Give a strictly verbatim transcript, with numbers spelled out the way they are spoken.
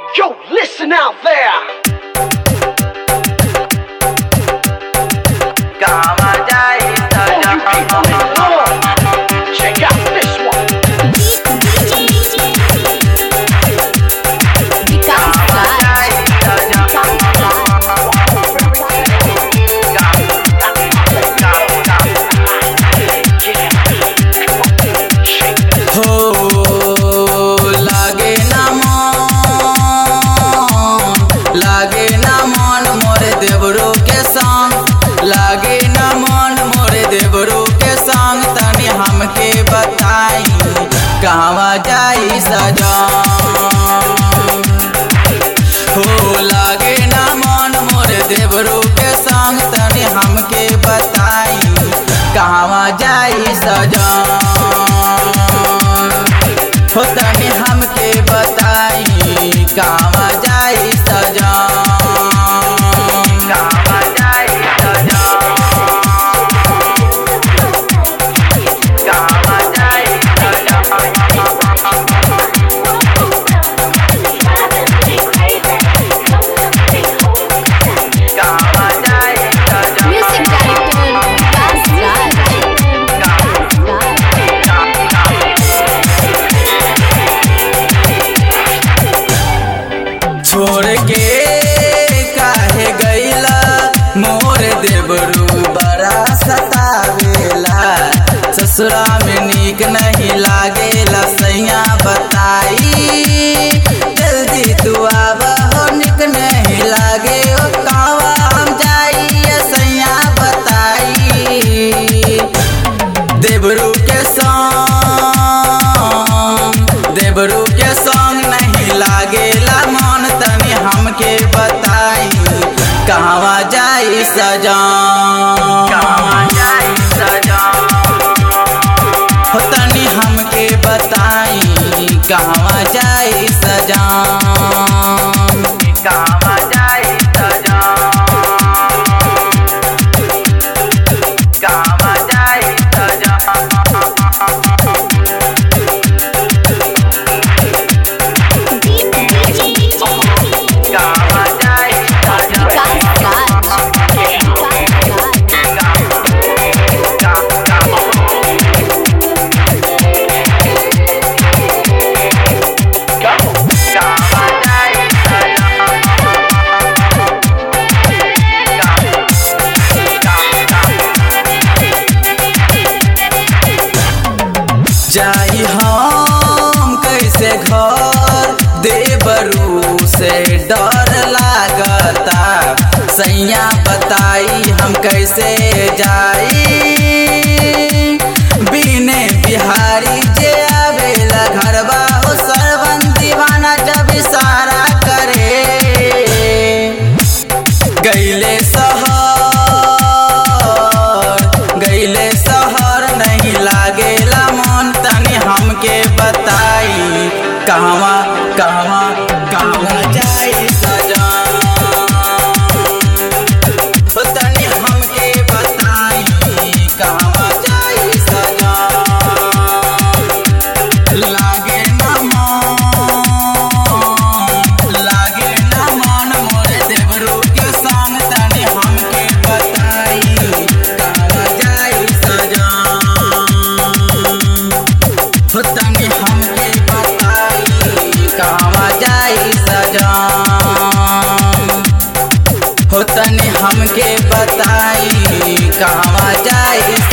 Yo, listen out there. Check out this one. लागे न मन मोरे देवरू के संग तनी हमके बताई कहवा जाई सजन हो। लागे न मन मोरे देवरू के संग तनी हमके बताई कहवा जाई सजन हो। तनी हमके बताई कहवा जाई सजन। छोड़ के काहे गईला मोर देवरू बड़ा सतावेला। ससुरा में नीक नहीं लागेला सैया बताई जल्दी तू आवा हो। निक नहीं लागे ओ कहवा हम जाई सैया बताई। देवरू के संग देवरू के संग नहीं लागेला मन तनी हमके बताई कहवा जाई सजन। कहवा जाई सजन हो। तनी हमके बताई कहवा जाई सजन। कहवा जाई सजन। कहवा जाई सजन। जाई हम कैसे घर देवरू से डर लागता सैया बताई हम कैसे जाई। बिने बिहारी जे आवेला घरवा हो सरवन दीवाना जब इशारा करे गईले शहर गईले शहर नहीं लागेला मन तनी हमके बताई कहवा कहवा कहवा जाई सजन। तनी हमके बताई कहवा जाई सजन। लागे न मन लागे न मन मोरे देवरू के संग तनी हमके बताई कहवा जाई सजन। तनी हमके बताई कहवा जाई सजन। हो तनी हमके बताई कहवा जाई